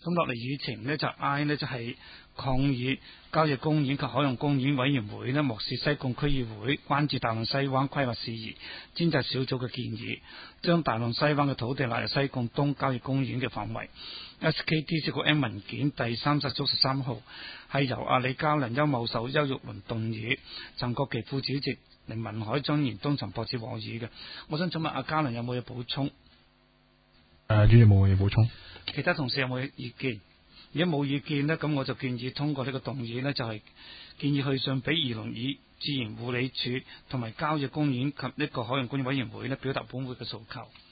咁落嚟議程呢，就 I 呢，就係抗議郊野公園及海洋公園委員會呢，漠視西貢區議會關注大浪西灣規劃事宜專責小組嘅建議，將大浪西灣嘅土地納入西貢東郊野公園嘅範圍。SKT 小局 M 文件第30組13號係由阿李嘉麟、邱茂壽、邱玉麟動議，陳國基副主席、凌文海、張賢東、陳博志和議嘅。我想請問阿嘉麟有冇嘢補充？ 主席冇嘢補充。 其他同事有冇意見？如果冇意見呢，咁我就建議通過呢個動議呢，就係建議去信俾宜農與自然護理署同埋郊野公園及呢個海洋公園委員會呢，表達本會嘅訴求。